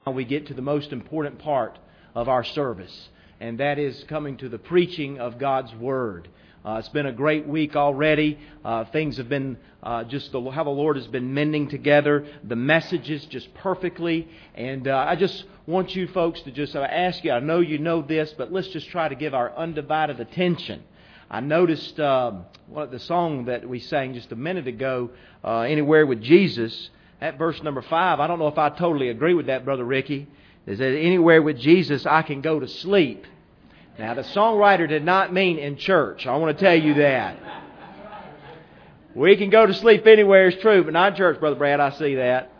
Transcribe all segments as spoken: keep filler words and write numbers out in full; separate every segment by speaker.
Speaker 1: we get to the most important part of our service, and that is coming to the preaching of God's Word. Uh, it's been a great week already. Uh, things have been uh, just the, how the Lord has been mending together the messages just perfectly. And uh, I just want you folks to just uh, ask you, I know you know this, but let's just try to give our undivided attention. I noticed uh, what the song that we sang just a minute ago, uh, Anywhere with Jesus. At verse number five, I don't know if I totally agree with that, Brother Ricky. Is that anywhere with Jesus I can go to sleep. Now, the songwriter did not mean in church. I want to tell you that. We can go to sleep anywhere is true, but not in church, Brother Brad. I see that.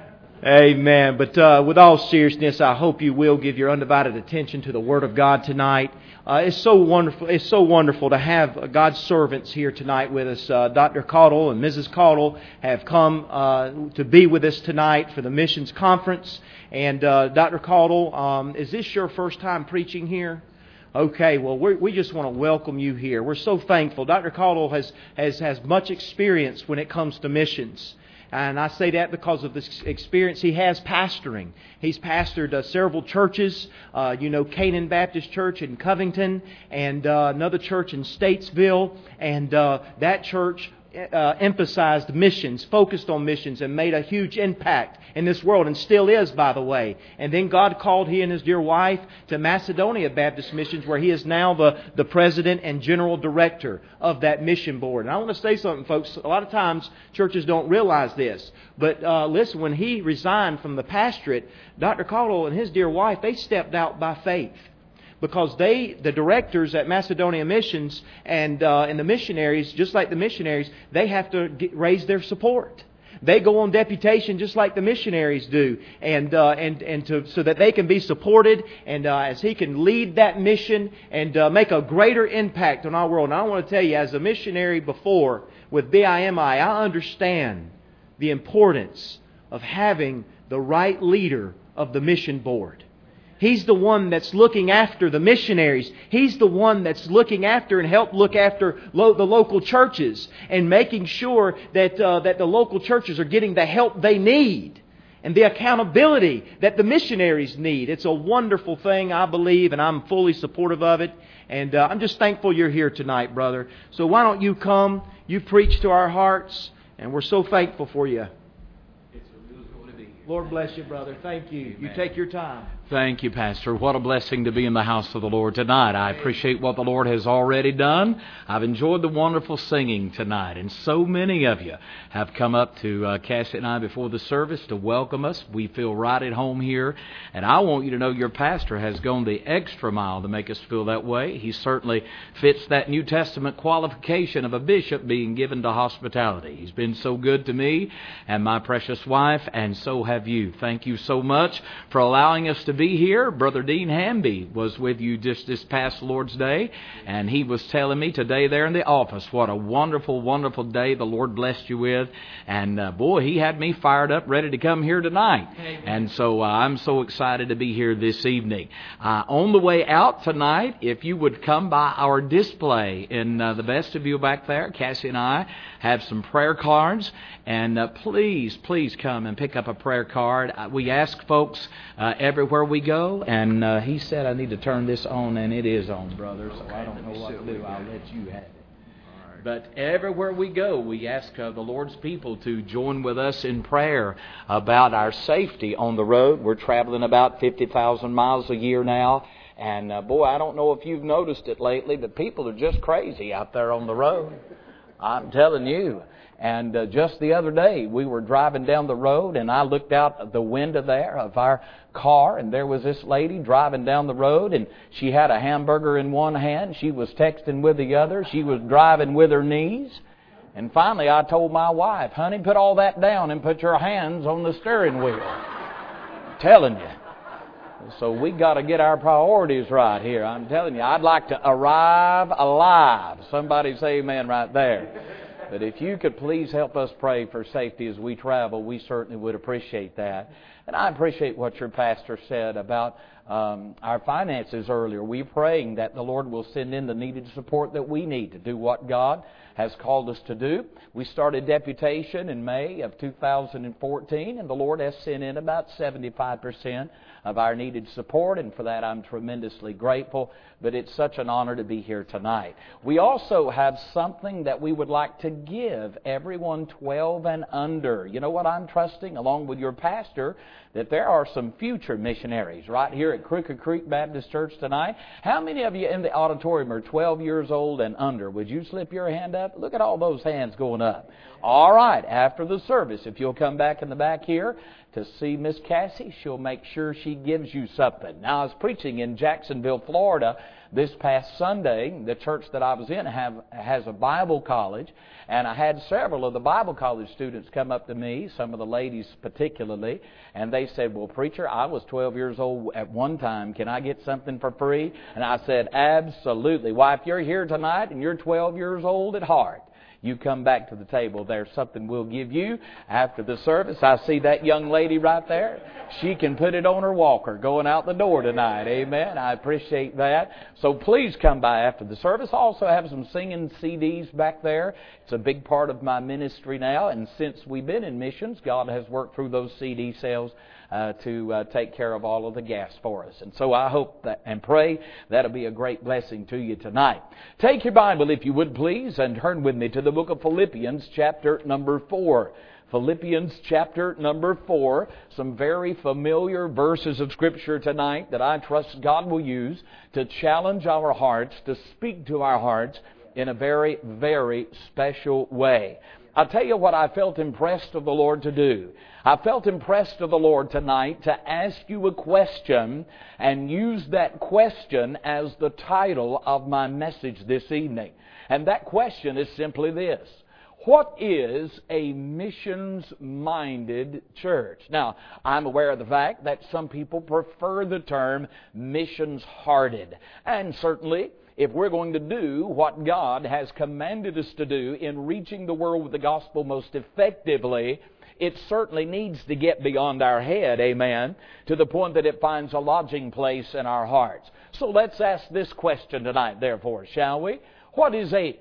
Speaker 1: Amen. But uh, with all seriousness, I hope you will give your undivided attention to the Word of God tonight. Uh, it's so wonderful. It's so wonderful to have God's servants here tonight with us. Uh, Doctor Caudle and Missus Caudle have come uh, to be with us tonight for the missions conference. And uh, Doctor Caudle, um, is this your first time preaching here? Okay, well, we're, we just want to welcome you here. We're so thankful. Doctor Caudle has, has, has much experience when it comes to missions. And I say that because of this experience he has pastoring. He's pastored uh, several churches. Uh, you know, Canaan Baptist Church in Covington and uh, another church in Statesville. And uh, that church uh, emphasized missions, focused on missions, and made a huge impact in this world, and still is, by the way. And then God called he and his dear wife to Macedonia Baptist Missions, where he is now the, the president and general director of that mission board. And I want to say something, folks. A lot of times churches don't realize this. But uh, listen, when he resigned from the pastorate, Doctor Caudle and his dear wife, they stepped out by faith. Because they, the directors at Macedonia Missions and uh, and the missionaries, just like the missionaries, they have to get, raise their support. They go on deputation just like the missionaries do, and uh, and and to so that they can be supported, and uh, as he can lead that mission and uh, make a greater impact on our world. And I want to tell you, as a missionary before with B I M I, I understand the importance of having the right leader of the mission board. He's the one that's looking after the missionaries. He's the one that's looking after and help look after lo- the local churches and making sure that uh, that the local churches are getting the help they need and the accountability that the missionaries need. It's a wonderful thing, I believe, and I'm fully supportive of it. And uh, I'm just thankful you're here tonight, brother. So why don't you come? You preach to our hearts, and we're so thankful for you.
Speaker 2: It's a real joy to be here.
Speaker 1: Lord bless you, brother. Thank you.
Speaker 2: Amen.
Speaker 1: You take your time.
Speaker 2: Thank you, Pastor. What a blessing to be in the house of the Lord tonight. I appreciate what the Lord has already done. I've enjoyed the wonderful singing tonight, and so many of you have come up to uh, Cassie and I before the service to welcome us. We feel right at home here, and I want you to know your pastor has gone the extra mile to make us feel that way. He certainly fits that New Testament qualification of a bishop being given to hospitality. He's been so good to me and my precious wife, and so have you. Thank you so much for allowing us to be here. Brother Dean Hamby was with you just this past Lord's Day, and he was telling me today there in the office what a wonderful, wonderful day the Lord blessed you with. And uh, boy, he had me fired up, ready to come here tonight. Amen. And so uh, I'm so excited to be here this evening. Uh, on the way out tonight, if you would come by our display in uh, the vestibule back there, Cassie and I have some prayer cards, and uh, please, please come and pick up a prayer card. Uh, we ask folks uh, everywhere we go, and uh, he said I need to turn this on, and it is on, brother, so I don't know what to do. I'll let you have it. But everywhere we go, we ask uh, the Lord's people to join with us in prayer about our safety on the road. We're traveling about fifty thousand miles a year now. And uh, boy, I don't know if you've noticed it lately, but people are just crazy out there on the road. I'm telling you. And uh, just the other day, we were driving down the road, and I looked out the window there of our car, and there was this lady driving down the road, and she had a hamburger in one hand. She was texting with the other. She was driving with her knees. And finally, I told my wife, honey, put all that down and put your hands on the steering wheel. I'm telling you. So we got to get our priorities right here. I'm telling you, I'd like to arrive alive. Somebody say amen right there. But if you could please help us pray for safety as we travel, we certainly would appreciate that. And I appreciate what your pastor said about
Speaker 3: um, our finances earlier. We're praying that the Lord will send in the needed support that we need to do what God has called us to do. We started deputation in May of two thousand fourteen, and the Lord has sent in about seventy-five percent of our needed support, and for that I'm tremendously grateful. But it's such an honor to be here tonight. We also have something that we would like to give everyone twelve and under. You know what I'm trusting, along with your pastor, that there are some future missionaries right here at Crooked Creek Baptist Church tonight. How many of you in the auditorium are twelve years old and under? Would you slip your hand up? Look at all those hands going up. All right, after the service, if you'll come back in the back here to see Miss Cassie, she'll make sure she gives you something. Now, I was preaching in Jacksonville, Florida, this past Sunday. The church that I was in have, has a Bible college, and I had several of the Bible college students come up to me, some of the ladies particularly, and they said, well, preacher, I was twelve years old at one time. Can I get something for free? And I said, absolutely. Why, if you're here tonight and you're twelve years old at heart, you come back to the table. There's something we'll give you after the service. I see that young lady right there. She can put it on her walker going out the door tonight. Amen. I appreciate that. So please come by after the service. I also have some singing C Ds back there. It's a big part of my ministry now. And since we've been in missions, God has worked through those C D sales Uh, to uh, take care of all of the gas for us. And so I hope that and pray that'll be a great blessing to you tonight. Take your Bible, if you would please, and turn with me to the book of Philippians, chapter number four. Philippians chapter number four. Some very familiar verses of Scripture tonight that I trust God will use to challenge our hearts, to speak to our hearts in a very, very special way. I'll tell you what I felt impressed of the Lord to do. I felt impressed of the Lord tonight to ask you a question and use that question as the title of my message this evening. And that question is simply this: what is a missions-minded church? Now, I'm aware of the fact that some people prefer the term missions-hearted. And certainly, if we're going to do what God has commanded us to do in reaching the world with the gospel most effectively, it certainly needs to get beyond our head, amen, to the point that it finds a lodging place in our hearts. So let's ask this question tonight, therefore, shall we? What is a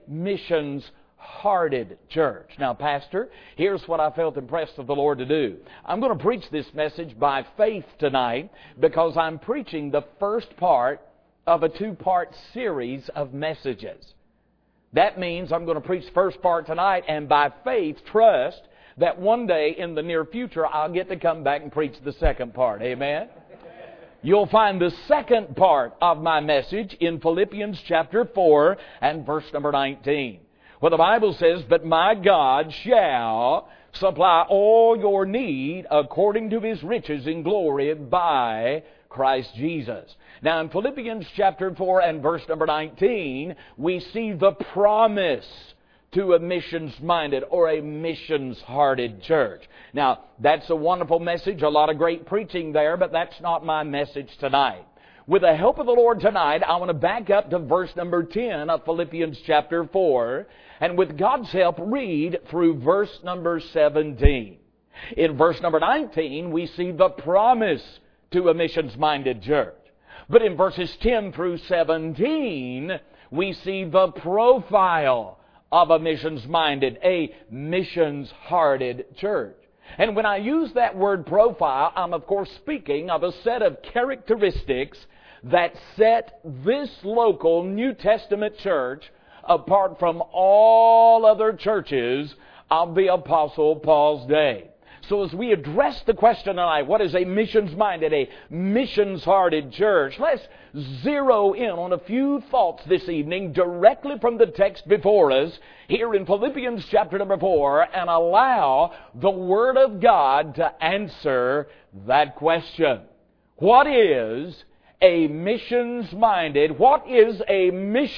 Speaker 3: missions-hearted church? Now, Pastor, here's what I felt impressed of the Lord to do. I'm going to preach this message by faith tonight because I'm preaching the first part of a two-part series of messages. That means I'm going to preach the first part tonight and by faith trust that one day in the near future I'll get to come back and preach the second part. Amen? You'll find the second part of my message in Philippians chapter four and verse number nineteen. Where the Bible says, "But my God shall supply all your need according to His riches in glory by Christ Jesus." Now in Philippians chapter four and verse number nineteen, we see the promise to a missions-minded or a missions-hearted church. Now, that's a wonderful message, a lot of great preaching there, but that's not my message tonight. With the help of the Lord tonight, I want to back up to verse number ten of Philippians chapter four, and with God's help, read through verse number seventeen. In verse number nineteen, we see the promise to a missions-minded church. But in verses ten through seventeen, we see the profile of a missions-minded, a missions-hearted church. And when I use that word profile, I'm of course speaking of a set of characteristics that set this local New Testament church apart from all other churches of the Apostle Paul's day. So as we address the question tonight, what is a missions-minded, a missions-hearted church? Let's zero in on a few thoughts this evening directly from the text before us here in Philippians chapter number four and allow the Word of God to answer that question. What is a missions-minded, what is a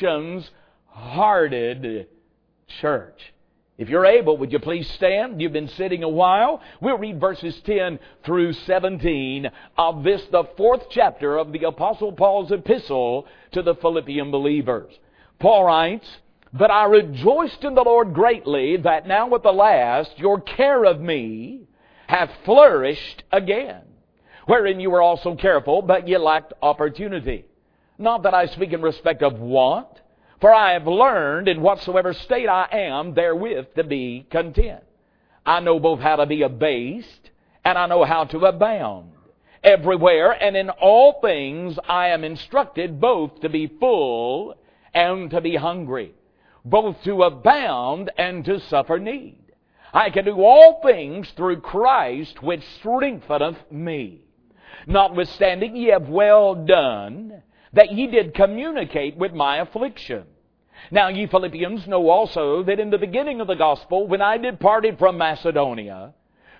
Speaker 3: missions-hearted church? If you're able, would you please stand? You've been sitting a while. We'll read verses ten through seventeen of this, the fourth chapter of the Apostle Paul's epistle to the Philippian believers. Paul writes, "But I rejoiced in the Lord greatly that now at the last your care of me hath flourished again. wherein you were also careful, but ye lacked opportunity. Not that I speak in respect of want, for I have learned in whatsoever state I am therewith to be content. I know both how to be abased, and I know how to abound. Everywhere and in all things I am instructed both to be full and to be hungry, both to abound and to suffer need. I can do all things through Christ which strengtheneth me. Notwithstanding, ye have well done, that ye did communicate with my affliction. Now ye Philippians know also that in the beginning of the gospel, when I departed from Macedonia,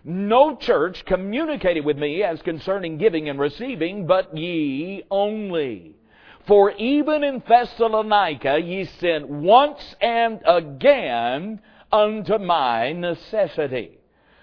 Speaker 3: no church communicated with me as concerning giving and receiving, but ye only. For even in Thessalonica ye sent once and again unto my necessity.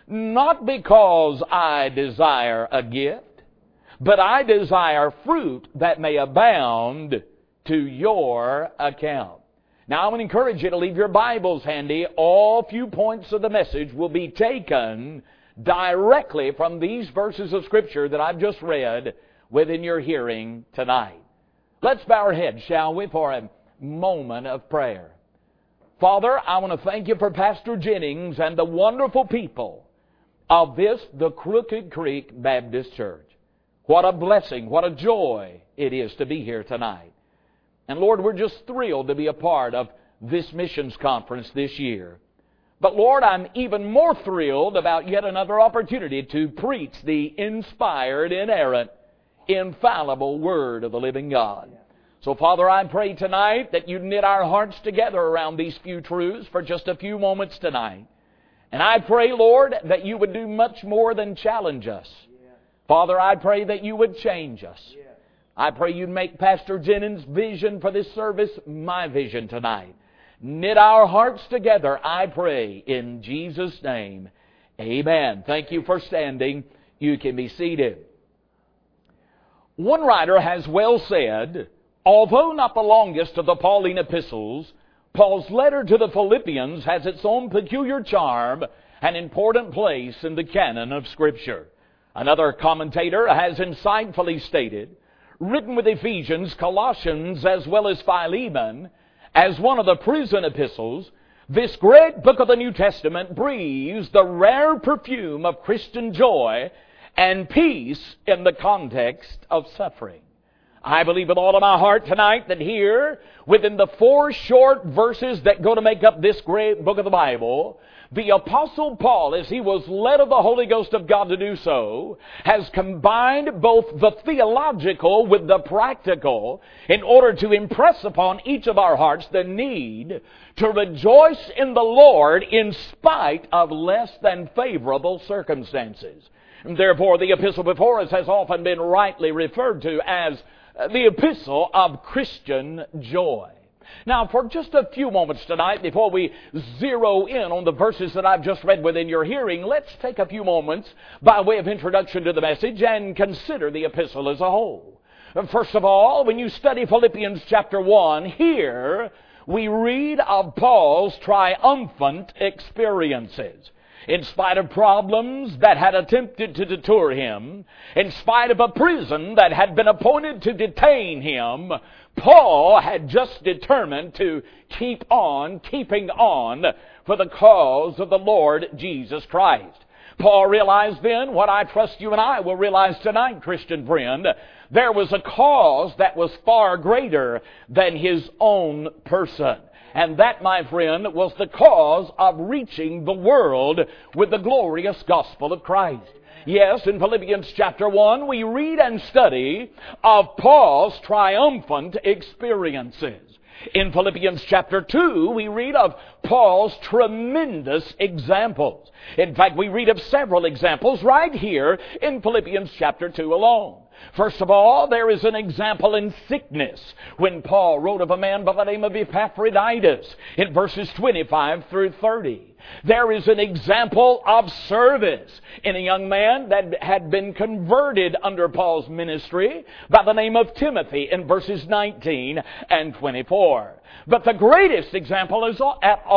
Speaker 3: Not because I desire a gift, but I desire fruit that may abound to your account. Now, I would encourage you to leave your Bibles handy. All few points of the message will be taken directly from these verses of Scripture that I've just read within your hearing tonight. Let's bow our heads, shall we, for a moment of prayer. Father, I want to thank you for Pastor Jennings and the wonderful people of this, the Crooked Creek Baptist Church. What a blessing, what a joy it is to be here tonight. And Lord, we're just thrilled to be a part of this missions conference this year. But Lord, I'm even more thrilled about yet another opportunity to preach the inspired, inerrant, infallible Word of the living God. So Father, I pray tonight that you knit our hearts together around these few truths for just a few moments tonight. And I pray, Lord, that you would do much more than challenge us. Father, I pray that you would change us. I pray you'd make Pastor Jennings' vision for this service my vision tonight. Knit our hearts together, I pray, in Jesus' name. Amen. Thank you for standing. You can be seated. One writer has well said, although not the longest of the Pauline epistles, Paul's letter to the Philippians has its own peculiar charm and important place in the canon of Scripture. Another commentator has insightfully stated, written with Ephesians, Colossians, as well as Philemon, as one of the prison epistles, this great book of the New Testament breathes the rare perfume of Christian joy and peace in the context of suffering. I believe with all of my heart tonight that here, within the four short verses that go to make up this great book of the Bible, the Apostle Paul, as he was led of the Holy Ghost of God to do so, has combined both the theological with the practical in order to impress upon each of our hearts the need to rejoice in the Lord in spite of less than favorable circumstances. And therefore, the epistle before us has often been rightly referred to as the epistle of Christian joy. Now, for just a few moments tonight, before we zero in on the verses that I've just read within your hearing, let's take a few moments by way of introduction to the message and consider the epistle as a whole. First of all, when you study Philippians chapter one, here we read of Paul's triumphant experiences. In spite of problems that had attempted to deter him, in spite of a prison that had been appointed to detain him, Paul had just determined to keep on, keeping on for the cause of the Lord Jesus Christ. Paul realized then what I trust you and I will realize tonight, Christian friend. There was a cause that was far greater than his own person. And that, my friend, was the cause of reaching the world with the glorious gospel of Christ. Yes, in Philippians chapter one, we read and study of Paul's triumphant experiences. In Philippians chapter two, we read of Paul's tremendous examples. In fact, we read of several examples right here in Philippians chapter two alone. First of all, there is an example in sickness when Paul wrote of a man by the name of Epaphroditus in verses twenty-five through thirty. There is an example of service in a young man that had been converted under Paul's ministry by the name of Timothy in verses nineteen and twenty-four. But the greatest example is at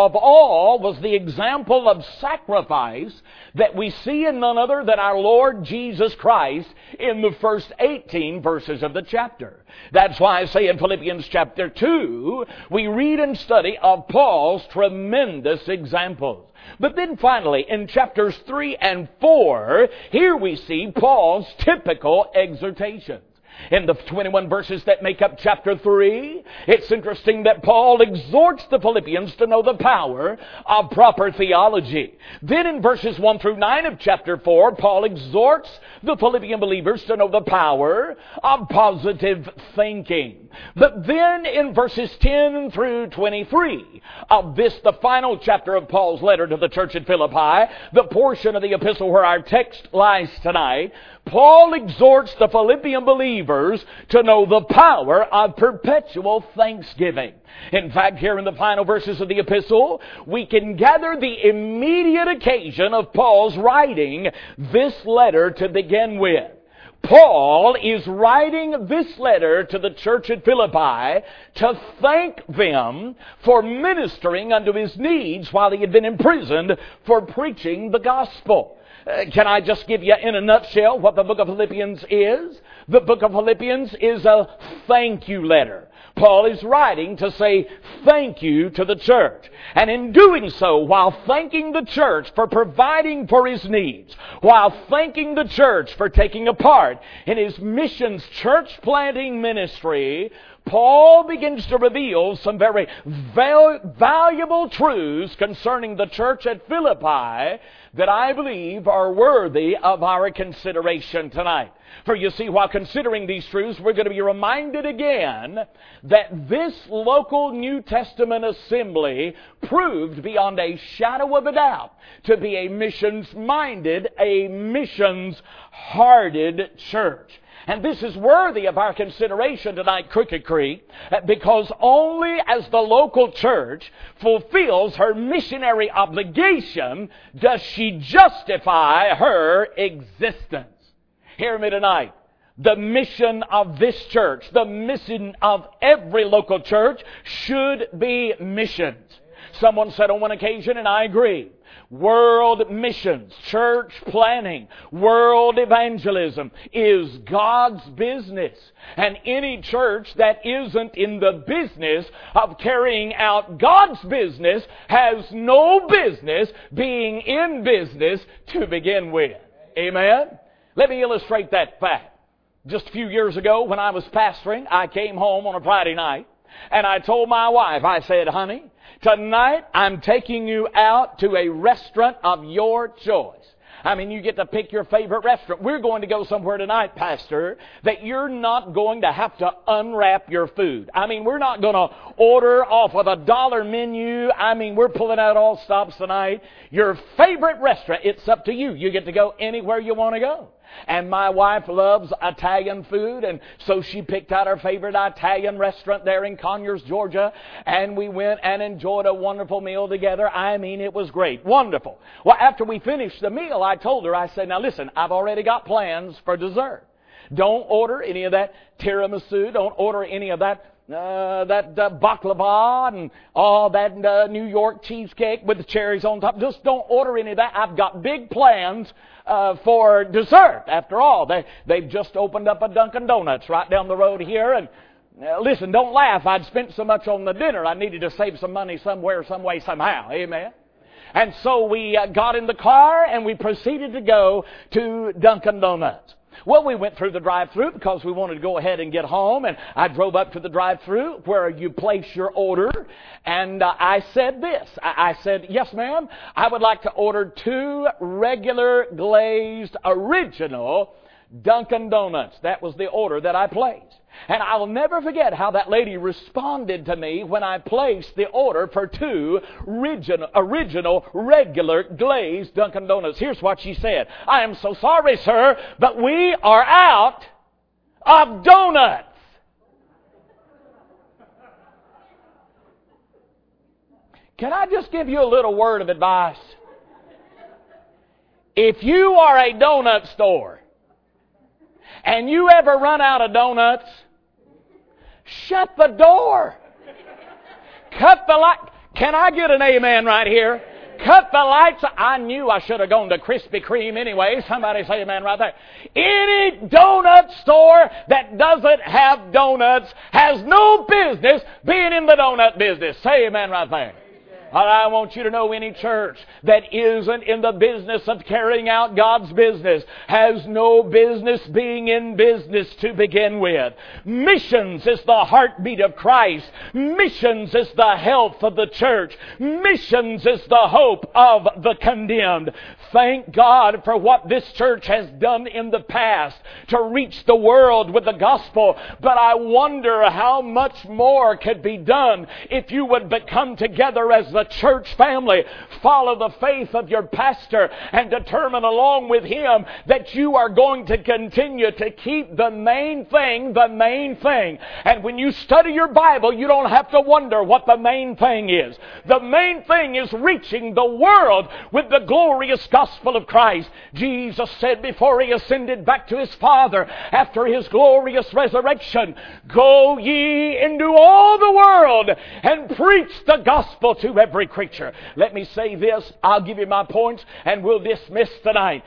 Speaker 3: of all was the example of sacrifice that we see in none other than our Lord Jesus Christ in the first eighteen verses of the chapter. That's why I say in Philippians chapter two, we read and study of Paul's tremendous examples. But then finally, in chapters three and four, here we see Paul's typical exhortations. In the twenty-one verses that make up chapter three, it's interesting that Paul exhorts the Philippians to know the power of proper theology. Then in verses one through nine of chapter four, Paul exhorts the Philippian believers to know the power of positive thinking. But then in verses ten through twenty-three of this, the final chapter of Paul's letter to the church at Philippi, the portion of the epistle where our text lies tonight, Paul exhorts the Philippian believers to know the power of perpetual thanksgiving. In fact, here in the final verses of the epistle, we can gather the immediate occasion of Paul's writing this letter to begin with. Paul is writing this letter to the church at Philippi to thank them for ministering unto his needs while he had been imprisoned for preaching the gospel. Uh, can I just give you in a nutshell what the book of Philippians is? The book of Philippians is a thank you letter. Paul is writing to say thank you to the church. And in doing so, while thanking the church for providing for his needs, while thanking the church for taking a part in his missions church planting ministry, Paul begins to reveal some very val- valuable truths concerning the church at Philippi that I believe are worthy of our consideration tonight. For you see, while considering these truths, we're going to be reminded again that this local New Testament assembly proved beyond a shadow of a doubt to be a missions-minded, a missions-hearted church. And this is worthy of our consideration tonight, Crooked Creek, because only as the local church fulfills her missionary obligation does she justify her existence. Hear me tonight. The mission of this church, the mission of every local church, should be missions. Someone said on one occasion, and I agree, world missions, church planning, world evangelism is God's business. And any church that isn't in the business of carrying out God's business has no business being in business to begin with. Amen? Let me illustrate that fact. Just a few years ago when I was pastoring, I came home on a Friday night and I told my wife, I said, honey, tonight I'm taking you out to a restaurant of your choice. I mean, you get to pick your favorite restaurant. We're going to go somewhere tonight, Pastor, that you're not going to have to unwrap your food. I mean, we're not going to order off of a dollar menu. I mean, we're pulling out all stops tonight. Your favorite restaurant, it's up to you. You get to go anywhere you want to go. And my wife loves Italian food, and so she picked out her favorite Italian restaurant there in Conyers, Georgia, and we went and enjoyed a wonderful meal together. I mean, it was great. Wonderful. Well, after we finished the meal, I told her, I said, now listen, I've already got plans for dessert. Don't order any of that tiramisu. Don't order any of that Uh, that uh, baklava and all that uh, New York cheesecake with the cherries on top. Just don't order any of that. I've got big plans uh, for dessert. After all, they, they've just opened up a Dunkin' Donuts right down the road here. And uh, listen, don't laugh. I'd spent so much on the dinner, I needed to save some money somewhere, some way, somehow. Amen. And so we uh, got in the car and we proceeded to go to Dunkin' Donuts. Well, we went through the drive-thru because we wanted to go ahead and get home, and I drove up to the drive-thru where you place your order, and uh, I said this. I, I said, yes, ma'am, I would like to order two regular glazed original Dunkin' Donuts. That was the order that I placed. And I'll never forget how that lady responded to me when I placed the order for two original, original regular glazed Dunkin' Donuts. Here's what she said. I am so sorry, sir, but we are out of donuts. Can I just give you a little word of advice? If you are a donut store and you ever run out of donuts, shut the door. Cut the light. Can I get an amen right here? Cut the lights. I knew I should have gone to Krispy Kreme anyway. Somebody say amen right there. Any donut store that doesn't have donuts has no business being in the donut business. Say amen right there. I want you to know any church that isn't in the business of carrying out God's business has no business being in business to begin with. Missions is the heartbeat of Christ. Missions is the health of the church. Missions is the hope of the condemned. Thank God for what this church has done in the past to reach the world with the gospel. But I wonder how much more could be done if you would but come together as the church family, follow the faith of your pastor, and determine along with him that you are going to continue to keep the main thing the main thing. And when you study your Bible, you don't have to wonder what the main thing is. The main thing is reaching the world with the glorious gospel of Christ. Jesus said before He ascended back to His Father after His glorious resurrection, "Go ye into all the world and preach the gospel to every creature." Let me say this. I'll give you my points and we'll dismiss tonight.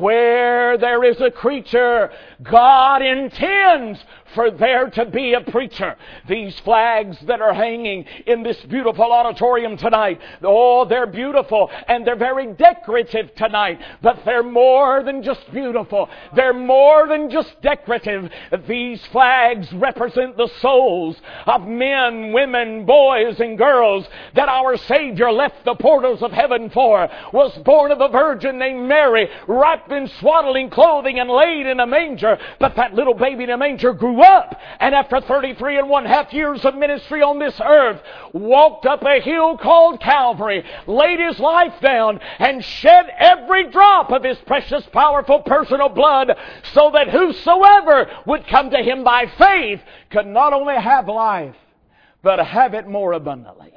Speaker 3: Where there is a creature, God intends for there to be a preacher. These flags that are hanging in this beautiful auditorium tonight, oh, they're beautiful and they're very decorative tonight, but they're more than just beautiful. They're more than just decorative. These flags represent the souls of men, women, boys, and girls that our Savior left the portals of heaven for, was born of a virgin named Mary, wrapped in swaddling clothing and laid in a manger. But that little baby in a manger grew up, and after thirty-three and one half years of ministry on this earth, walked up a hill called Calvary, laid His life down, and shed every drop of His precious, powerful, personal blood, so that whosoever would come to Him by faith could not only have life, but have it more abundantly.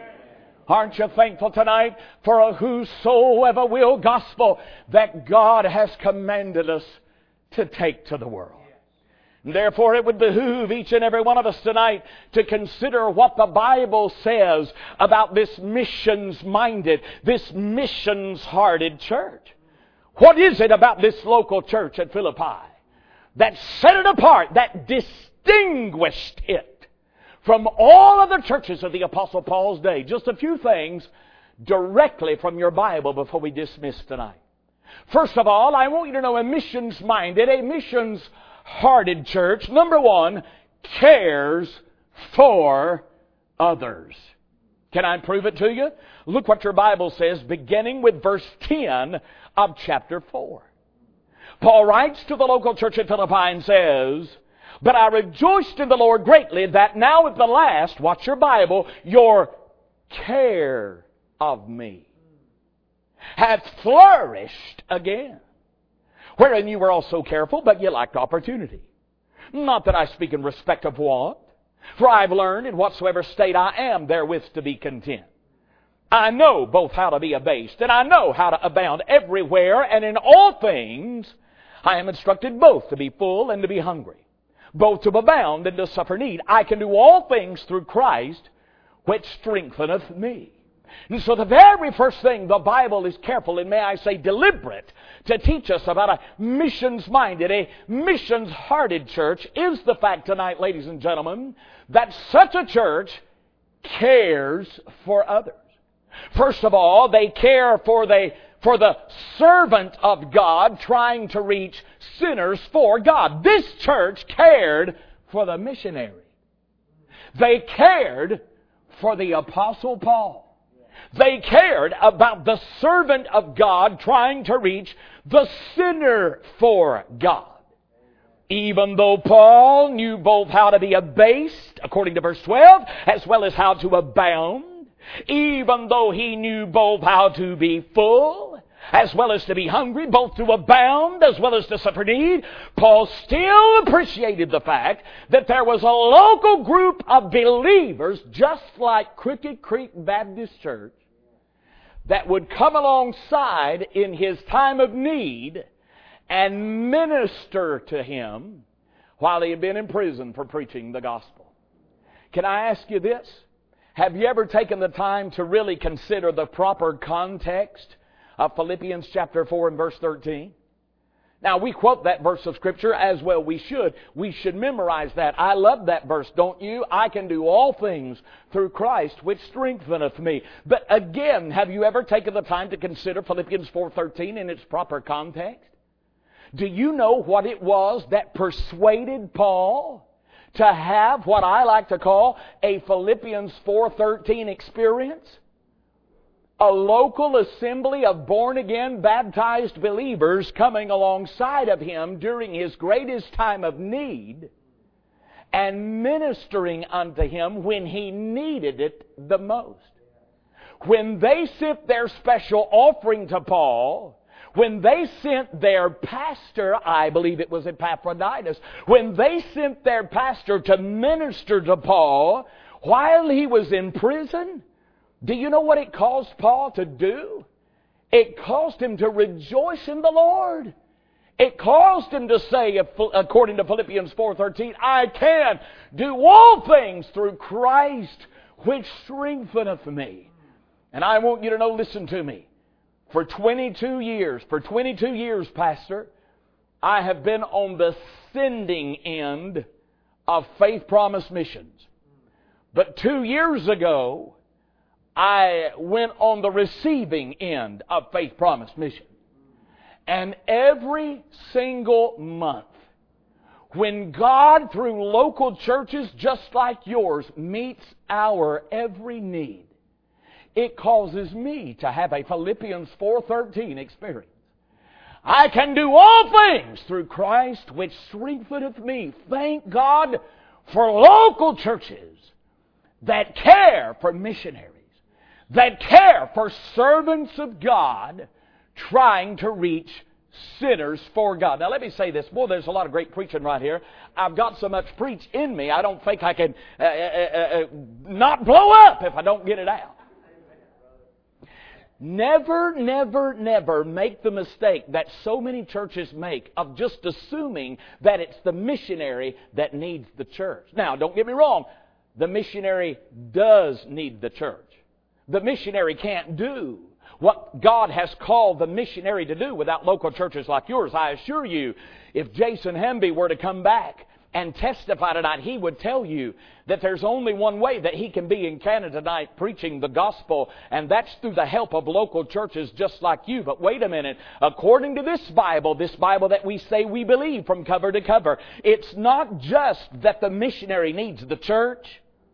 Speaker 3: Aren't you thankful tonight for a whosoever will gospel that God has commanded us to take to the world? Therefore, it would behoove each and every one of us tonight to consider what the Bible says about this missions-minded, this missions-hearted church. What is it about this local church at Philippi that set it apart, that distinguished it from all other churches of the Apostle Paul's day? Just a few things directly from your Bible before we dismiss tonight. First of all, I want you to know a missions-minded, a missions-hearted church, number one, cares for others. Can I prove it to you? Look what your Bible says, beginning with verse ten of chapter four. Paul writes to the local church at Philippi and says, "But I rejoiced in the Lord greatly that now at the last," watch your Bible, "your care of me hath flourished again, wherein you were also careful, but ye lacked opportunity. Not that I speak in respect of want, for I have learned in whatsoever state I am therewith to be content. I know both how to be abased, and I know how to abound everywhere, and in all things I am instructed both to be full and to be hungry, both to abound and to suffer need. I can do all things through Christ, which strengtheneth me." And so the very first thing the Bible is careful, and may I say deliberate, to teach us about a missions-minded, a missions-hearted church is the fact tonight, ladies and gentlemen, that such a church cares for others. First of all, they care for the for the servant of God trying to reach sinners for God. This church cared for the missionary. They cared for the Apostle Paul. They cared about the servant of God trying to reach the sinner for God. Even though Paul knew both how to be abased, according to verse twelve, as well as how to abound, even though he knew both how to be full, as well as to be hungry, both to abound as well as to suffer need, Paul still appreciated the fact that there was a local group of believers, just like Crooked Creek Baptist Church, that would come alongside in his time of need and minister to him while he had been in prison for preaching the gospel. Can I ask you this? Have you ever taken the time to really consider the proper context of Philippians chapter four and verse thirteen? Now, we quote that verse of Scripture, as well we should. We should memorize that. I love that verse, don't you? I can do all things through Christ, which strengtheneth me. But again, have you ever taken the time to consider Philippians four thirteen in its proper context? Do you know what it was that persuaded Paul to have what I like to call a Philippians four thirteen experience? A local assembly of born-again, baptized believers coming alongside of him during his greatest time of need and ministering unto him when he needed it the most. When they sent their special offering to Paul, when they sent their pastor, I believe it was Epaphroditus, when they sent their pastor to minister to Paul while he was in prison, do you know what it caused Paul to do? It caused him to rejoice in the Lord. It caused him to say, according to Philippians four thirteen, I can do all things through Christ which strengtheneth me. And I want you to know, listen to me. For twenty-two years, for twenty-two years, Pastor, I have been on the sending end of Faith Promise Missions. But two years ago, I went on the receiving end of Faith Promise Mission. And every single month, when God, through local churches just like yours, meets our every need, it causes me to have a Philippians four thirteen experience. I can do all things through Christ which strengtheneth me. Thank God for local churches that care for missionaries, that care for servants of God trying to reach sinners for God. Now let me say this. Boy, there's a lot of great preaching right here. I've got so much preach in me, I don't think I can uh, uh, uh, not blow up if I don't get it out. Never, never, never make the mistake that so many churches make of just assuming that it's the missionary that needs the church. Now, don't get me wrong. The missionary does need the church. The missionary can't do what God has called the missionary to do without local churches like yours. I assure you, if Jason Hamby were to come back and testify tonight, he would tell you that there's only one way that he can be in Canada tonight preaching the gospel, and that's through the help of local churches just like you. But wait a minute. According to this Bible, this Bible that we say we believe from cover to cover, it's not just that the missionary needs the church.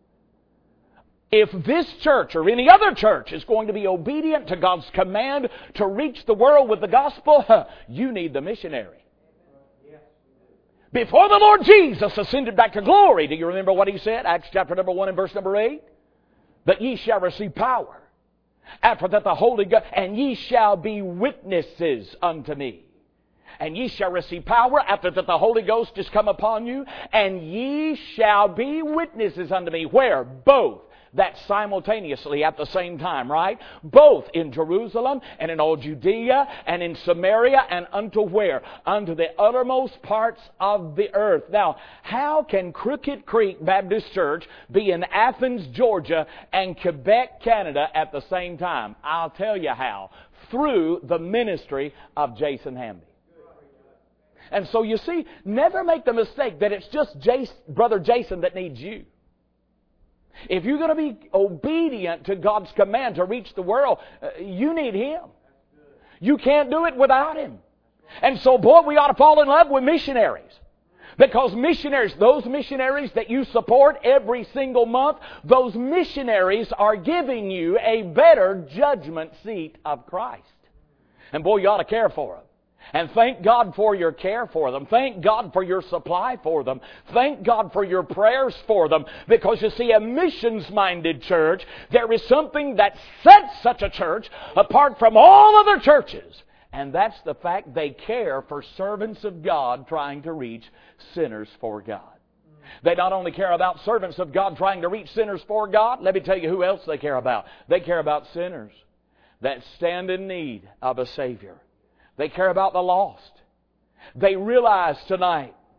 Speaker 3: If this church or any other church is going to be obedient to God's command to reach the world with the gospel, you need the missionary. Before the Lord Jesus ascended back to glory, do you remember what He said? Acts chapter number one and verse number eight. But ye shall receive power after that the Holy Ghost, and ye shall be witnesses unto me. And ye shall receive power after that the Holy Ghost is come upon you, and ye shall be witnesses unto me. Where? Both. That's simultaneously at the same time, right? Both in Jerusalem and in all Judea and in Samaria and unto where? Unto the uttermost parts of the earth. Now, how can Crooked Creek Baptist Church be in Athens, Georgia and Quebec, Canada at the same time? I'll tell you how. Through the ministry of Jason Hamby. And so you see, never make the mistake that it's just Jason, Brother Jason that needs you. If you're going to be obedient to God's command to reach the world, uh, you need Him. You can't do it without Him. And so, boy, we ought to fall in love with missionaries. Because missionaries, those missionaries that you support every single month, those missionaries are giving you a better judgment seat of Christ. And boy, you ought to care for them. And thank God for your care for them. Thank God for your supply for them. Thank God for your prayers for them. Because you see, a missions-minded church, there is something that sets such a church apart from all other churches. And that's the fact they care for servants of God trying to reach sinners for God. They not only care about servants of God trying to reach sinners for God, let me tell you who else they care about. They care about sinners that stand in need of a Savior. They care about the lost. They realize tonight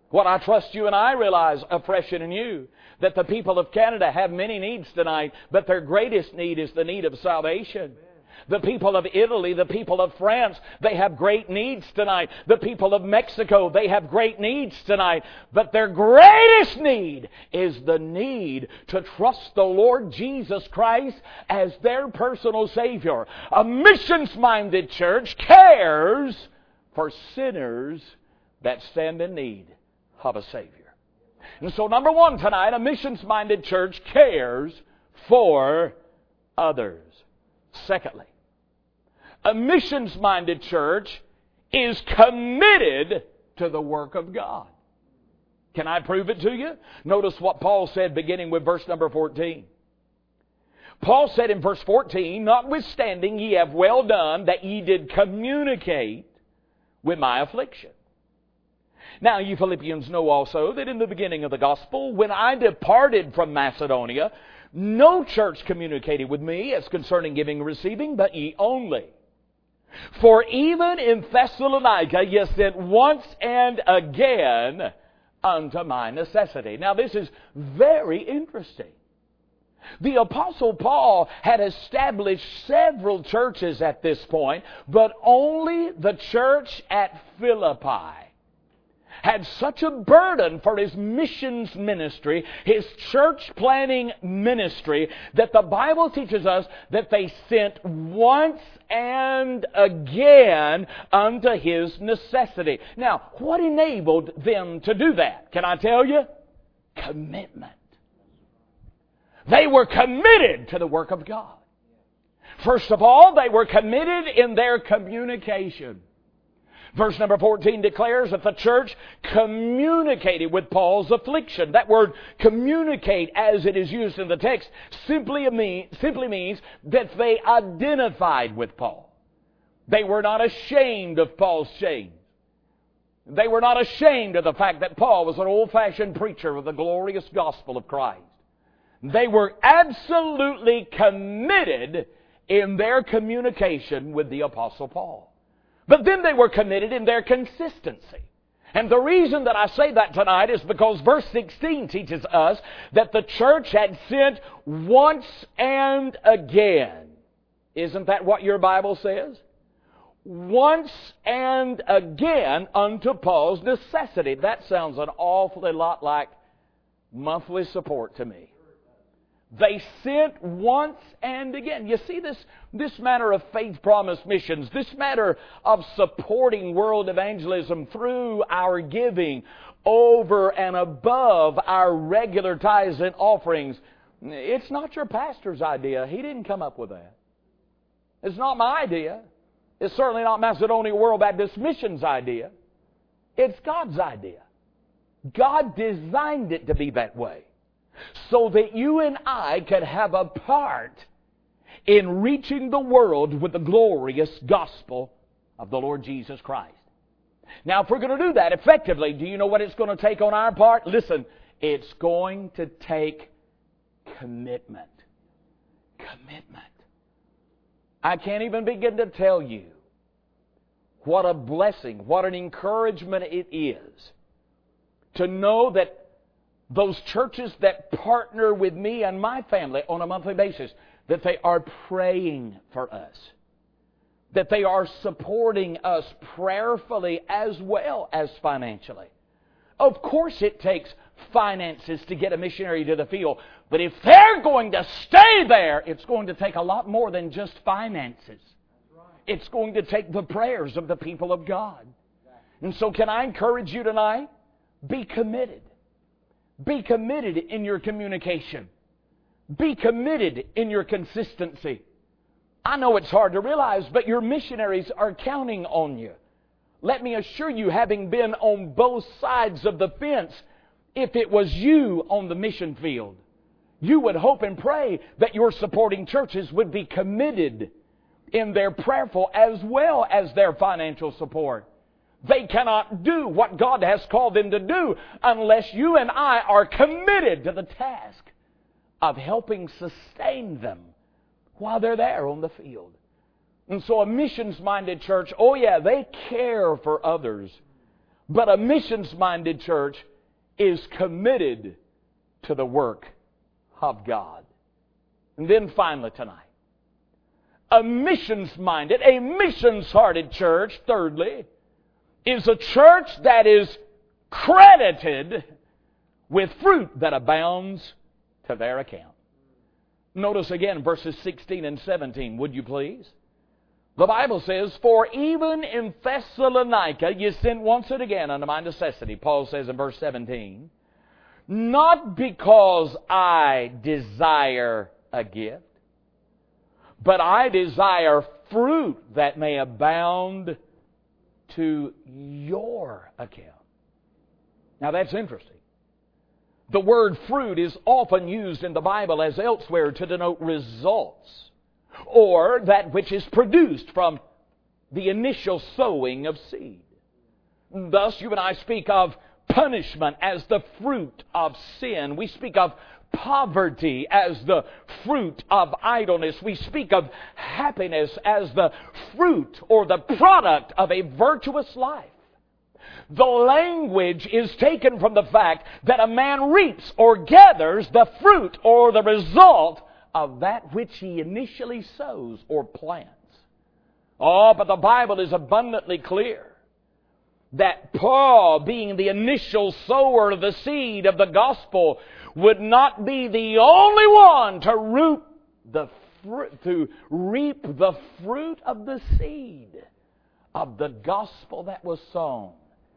Speaker 3: What I trust you and I realize afresh and anew, that the people of Canada have many needs tonight, but their greatest need is the need of salvation. The people of Italy, the people of France, they have great needs tonight. The people of Mexico, they have great needs tonight. But their greatest need is the need to trust the Lord Jesus Christ as their personal Savior. A missions-minded church cares for sinners that stand in need of a Savior. And so, number one tonight, a missions-minded church cares for others. Secondly, a missions-minded church is committed to the work of God. Can I prove it to you? Notice what Paul said beginning with verse number fourteen. Paul said in verse fourteen, "Notwithstanding ye have well done that ye did communicate with my affliction." Now, you Philippians know also that in the beginning of the gospel, when I departed from Macedonia, no church communicated with me as concerning giving and receiving, but ye only. For even in Thessalonica ye sent once and again unto my necessity. Now, this is very interesting. The Apostle Paul had established several churches at this point, but only the church at Philippi had such a burden for his missions ministry, his church planning ministry, that the Bible teaches us that they sent once and again unto his necessity. Now, what enabled them to do that? Can I tell you? Commitment. They were committed to the work of God. First of all, they were committed in their communication. Verse number fourteen declares that the church communicated with Paul's affliction. That word communicate, as it is used in the text, simply, mean, simply means that they identified with Paul. They were not ashamed of Paul's shame. They were not ashamed of the fact that Paul was an old-fashioned preacher of the glorious gospel of Christ. They were absolutely committed in their communication with the Apostle Paul. But then they were committed in their consistency. And the reason that I say that tonight is because verse sixteen teaches us that the church had sent once and again. Isn't that what your Bible says? Once and again unto Paul's necessity. That sounds an awfully lot like monthly support to me. They sent once and again. You see, this, this matter of faith promise missions, this matter of supporting world evangelism through our giving over and above our regular tithes and offerings, it's not your pastor's idea. He didn't come up with that. It's not my idea. It's certainly not Macedonia World Baptist Mission's idea. It's God's idea. God designed it to be that way, so that you and I could have a part in reaching the world with the glorious gospel of the Lord Jesus Christ. Now, if we're going to do that effectively, do you know what it's going to take on our part? Listen, it's going to take commitment. Commitment. I can't even begin to tell you what a blessing, what an encouragement it is to know that those churches that partner with me and my family on a monthly basis, that they are praying for us, that they are supporting us prayerfully as well as financially. Of course it takes finances to get a missionary to the field, but if they're going to stay there, it's going to take a lot more than just finances. It's going to take the prayers of the people of God. And so can I encourage you tonight? Be committed. Be committed in your communication. Be committed in your consistency. I know it's hard to realize, but your missionaries are counting on you. Let me assure you, having been on both sides of the fence, if it was you on the mission field, you would hope and pray that your supporting churches would be committed in their prayerful as well as their financial support. They cannot do what God has called them to do unless you and I are committed to the task of helping sustain them while they're there on the field. And so a missions-minded church, oh yeah, they care for others. But a missions-minded church is committed to the work of God. And then finally tonight, a missions-minded, a missions-hearted church, thirdly, is a church that is credited with fruit that abounds to their account. Notice again verses sixteen and seventeen, would you please? The Bible says, "For even in Thessalonica ye sent once and again unto my necessity," Paul says in verse seventeen, "not because I desire a gift, but I desire fruit that may abound to your account." Now that's interesting. The word fruit is often used in the Bible as elsewhere to denote results, or that which is produced from the initial sowing of seed. Thus, you and I speak of punishment as the fruit of sin. We speak of poverty as the fruit of idleness. We speak of happiness as the fruit or the product of a virtuous life. The language is taken from the fact that a man reaps or gathers the fruit or the result of that which he initially sows or plants. Oh, but the Bible is abundantly clear that Paul, being the initial sower of the seed of the gospel, would not be the only one to root the fruit, to reap the fruit of the seed of the gospel that was sown.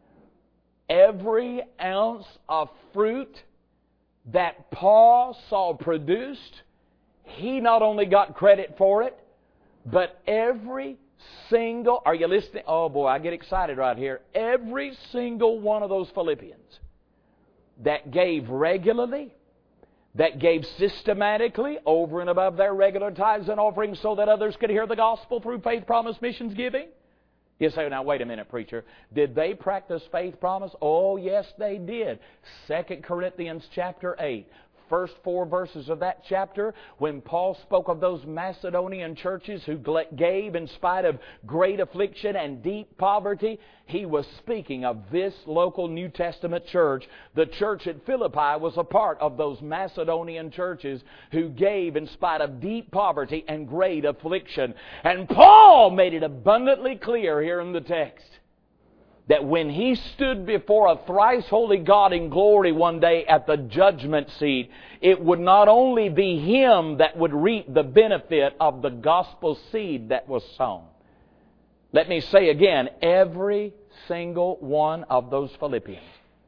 Speaker 3: Every ounce of fruit that Paul saw produced, he not only got credit for it, but every single, are you listening? Oh boy, I get excited right here. Every single one of those Philippians that gave regularly, that gave systematically over and above their regular tithes and offerings so that others could hear the gospel through faith promise missions giving. You say, now wait a minute, preacher. Did they practice faith promise? Oh, yes, they did. Second Corinthians chapter eight. First four verses of that chapter, when Paul spoke of those Macedonian churches who gave in spite of great affliction and deep poverty, he was speaking of this local New Testament church. The church at Philippi was a part of those Macedonian churches who gave in spite of deep poverty and great affliction. And Paul made it abundantly clear here in the text that when he stood before a thrice holy God in glory one day at the judgment seat, it would not only be him that would reap the benefit of the gospel seed that was sown. Let me say again, every single one of those Philippians,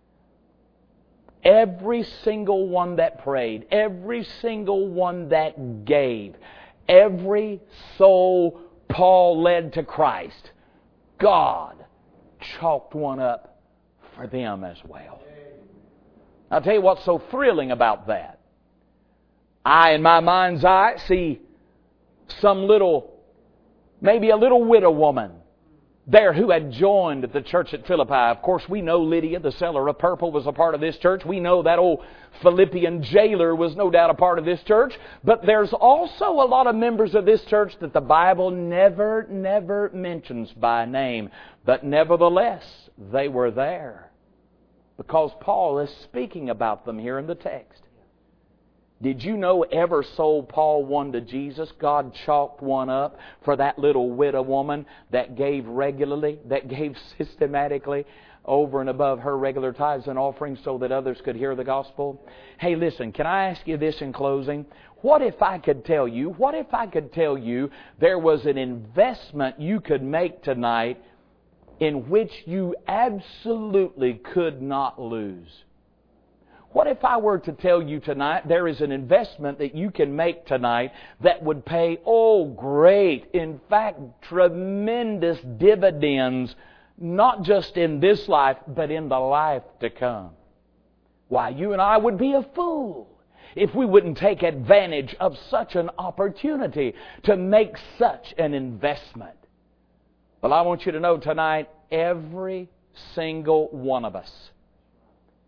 Speaker 3: every single one that prayed, every single one that gave, every soul Paul led to Christ, God chalked one up for them as well. I'll tell you what's so thrilling about that. I, in my mind's eye, see some little, maybe a little widow woman there who had joined the church at Philippi. Of course, we know Lydia, the seller of purple, was a part of this church. We know that old Philippian jailer was no doubt a part of this church. But there's also a lot of members of this church that the Bible never, never mentions by name. But nevertheless, they were there, because Paul is speaking about them here in the text. Did you know every soul Paul won to Jesus, God chalked one up for that little widow woman that gave regularly, that gave systematically over and above her regular tithes and offerings so that others could hear the gospel? Hey, listen, can I ask you this in closing? What if I could tell you, what if I could tell you there was an investment you could make tonight in which you absolutely could not lose? What if I were to tell you tonight there is an investment that you can make tonight that would pay, oh great, in fact, tremendous dividends, not just in this life, but in the life to come? Why, you and I would be a fool if we wouldn't take advantage of such an opportunity to make such an investment. Well, I want you to know tonight, every single one of us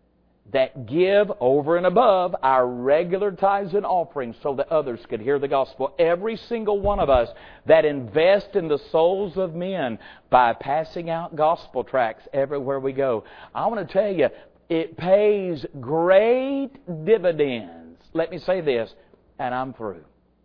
Speaker 3: that give over and above our regular tithes and offerings so that others could hear the gospel. Every single one of us that invest in the souls of men by passing out gospel tracts everywhere we go. I want to tell you, it pays great dividends. Let me say this, and I'm through.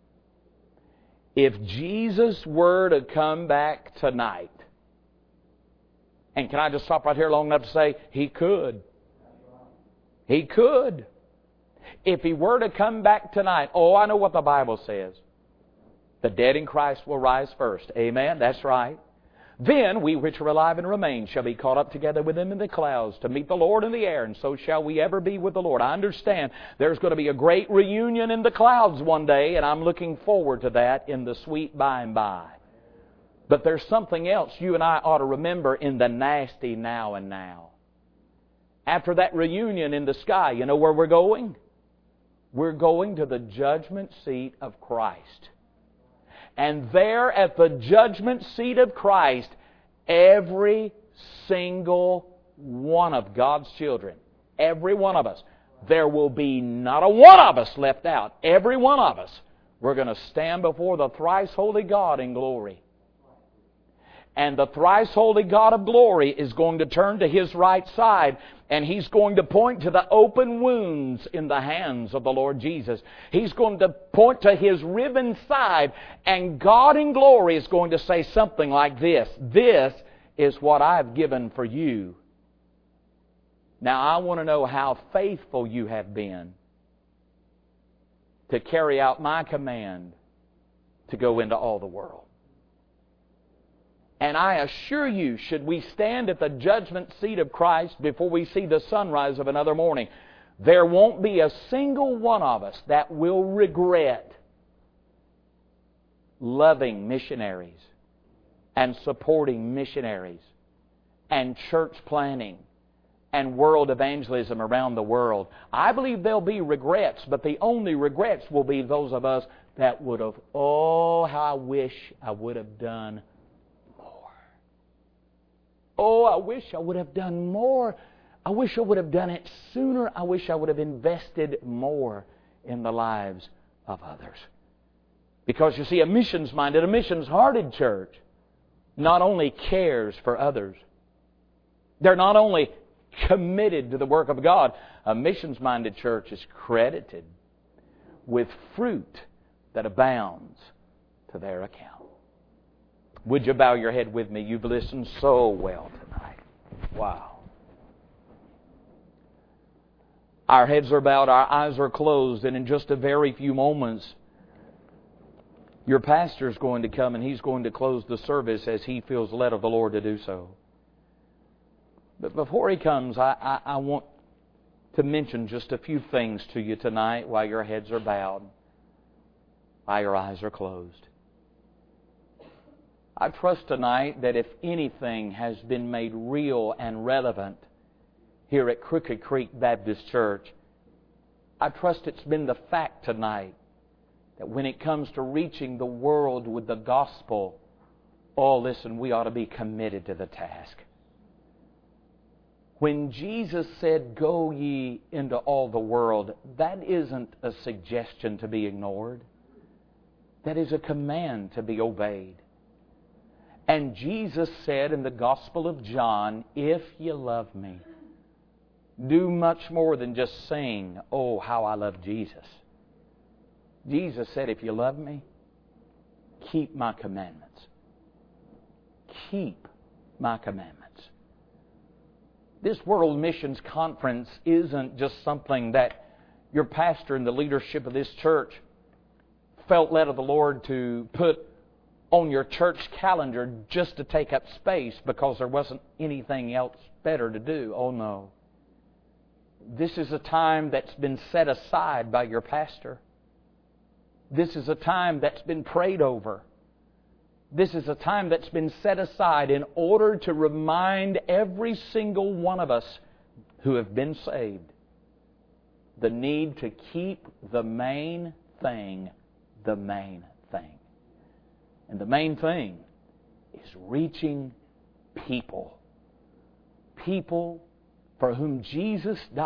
Speaker 3: If Jesus were to come back tonight, and can I just stop right here long enough to say, He could. He could. If He were to come back tonight, oh, I know what the Bible says. The dead in Christ will rise first. Amen? That's right. Then we which are alive and remain shall be caught up together with Him in the clouds to meet the Lord in the air, and so shall we ever be with the Lord. I understand there's going to be a great reunion in the clouds one day, and I'm looking forward to that in the sweet by and by. But there's something else you and I ought to remember in the nasty now and now. After that reunion in the sky, you know where we're going? We're going to the judgment seat of Christ. And there at the judgment seat of Christ, every single one of God's children, every one of us, there will be not a one of us left out. Every one of us, we're going to stand before the thrice holy God in glory. And the thrice holy God of glory is going to turn to His right side, and He's going to point to the open wounds in the hands of the Lord Jesus. He's going to point to His riven side, and God in glory is going to say something like this: "This is what I've given for you. Now I want to know how faithful you have been to carry out my command to go into all the world." And I assure you, should we stand at the judgment seat of Christ before we see the sunrise of another morning, there won't be a single one of us that will regret loving missionaries and supporting missionaries and church planting and world evangelism around the world. I believe there'll be regrets, but the only regrets will be those of us that would have, oh, how I wish I would have done Oh, I wish I would have done more. I wish I would have done it sooner. I wish I would have invested more in the lives of others. Because you see, a missions-minded, a missions-hearted church not only cares for others, they're not only committed to the work of God. A missions-minded church is credited with fruit that abounds to their account. Would you bow your head with me? You've listened so well tonight. Wow. Our heads are bowed, our eyes are closed, and in just a very few moments, your pastor is going to come and he's going to close the service as he feels led of the Lord to do so. But before he comes, I, I, I want to mention just a few things to you tonight while your heads are bowed, while your eyes are closed. I trust tonight that if anything has been made real and relevant here at Crooked Creek Baptist Church, I trust it's been the fact tonight that when it comes to reaching the world with the gospel, oh, listen, we ought to be committed to the task. When Jesus said, "Go ye into all the world," that isn't a suggestion to be ignored. That is a command to be obeyed. And Jesus said in the Gospel of John, "If you love me, do much more than just sing, 'Oh, how I love Jesus.'" Jesus said, "If you love me, keep my commandments." Keep my commandments. This World Missions Conference isn't just something that your pastor and the leadership of this church felt led of the Lord to put on your church calendar just to take up space because there wasn't anything else better to do. Oh no. This is a time that's been set aside by your pastor. This is a time that's been prayed over. This is a time that's been set aside in order to remind every single one of us who have been saved the need to keep the main thing the main thing. And the main thing is reaching people. People for whom Jesus died.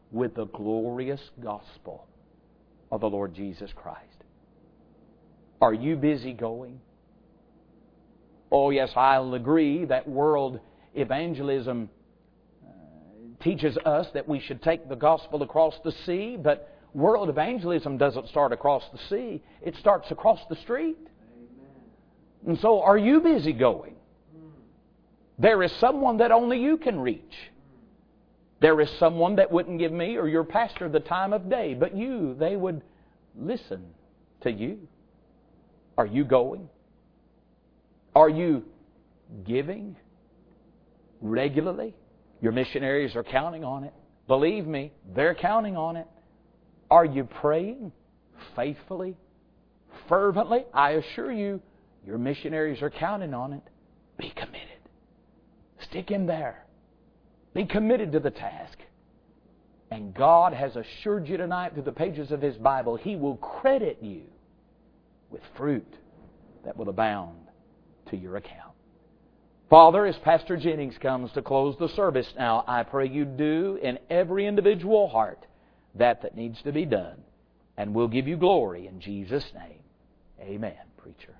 Speaker 3: with the glorious gospel of the Lord Jesus Christ. Are you busy going? Oh, yes, I'll agree that world evangelism uh, teaches us that we should take the gospel across the sea, but world evangelism doesn't start across the sea. It starts across the street. Amen. And so, are you busy going? There is someone that only you can reach. There is someone that wouldn't give me or your pastor the time of day, but you, they would listen to you. Are you going? Are you giving regularly? Your missionaries are counting on it. Believe me, they're counting on it. Are you praying faithfully, fervently? I assure you, your missionaries are counting on it. Be committed. Stick in there. Be committed to the task. And God has assured you tonight through the pages of His Bible, He will credit you with fruit that will abound to your account. Father, as Pastor Jennings comes to close the service now, I pray you do in every individual heart that that needs to be done. And we'll give you glory in Jesus' name. Amen, preacher.